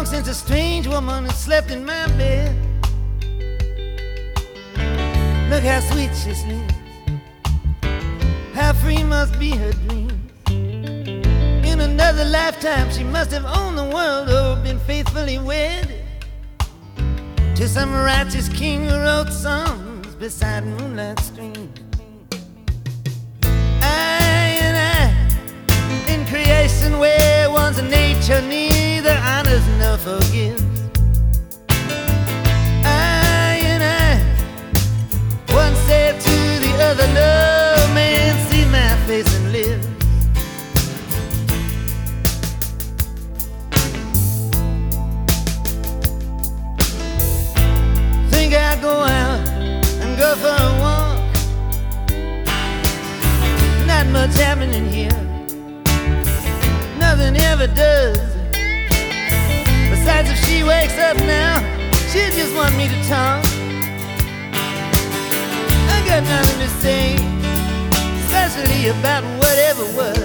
since a strange woman had slept in my bed. Look how sweet she sleeps, how free must be her dreams. In another lifetime she must have owned the world, or been faithfully wed to some righteous king who wrote songs beside moonlight streams. In creation where one's nature neither honors nor forgives, one said to the other, no man see my face and live. Think I'll go out and go for a walk. Not much happening here, nothing ever does. Besides, if she wakes up now, she'll just want me to talk. I got nothing to say, especially about whatever was.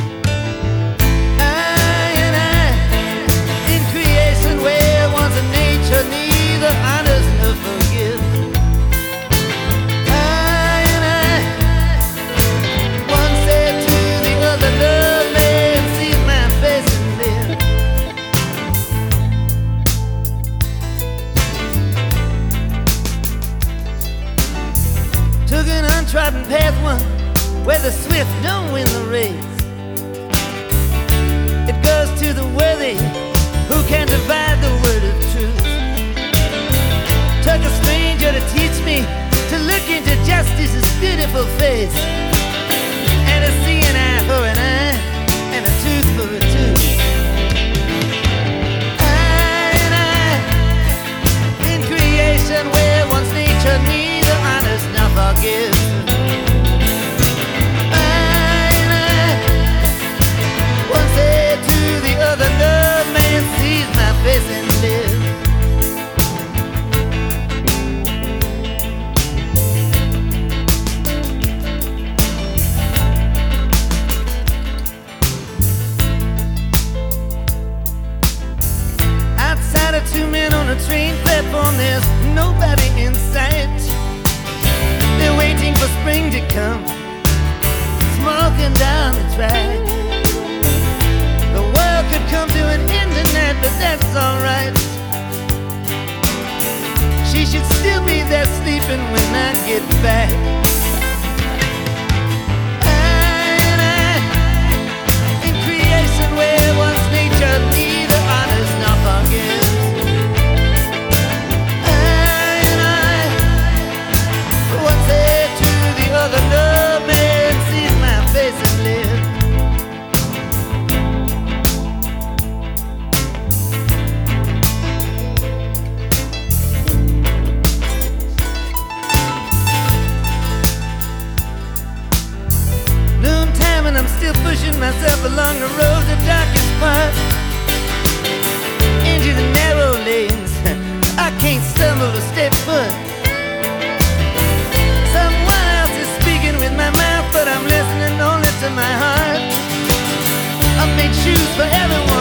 In creation where one's nature neither honors nor forgives, one said to the other, love man sees my face and lives. Took an untrodden path once where the swift don't win the race. It goes to the worthy who can divide the word of truth. Took a stranger to teach me to look into justice's beautiful face, and to see an eye for an eye and a tooth for a tooth. In creation where one's nature neither honors nor forgives, one said to the other, no man sees my face and lives. Outside of two men on a train platform, there's nobody in sight. They're waiting for spring to come, smoking down the track. The world could come to an end tonight, but that's alright. She should still be there sleeping when I get back. In creation where one's nature neither honors nor forgives, one said to the other, no man sees my face and lives. Noontime and I'm still pushing myself along the roads of darkest parts, into the narrow lanes. I can't stumble or step foot. Someone else is speaking with my mouth, but I'm listening only to my heart. I've made shoes for everyone.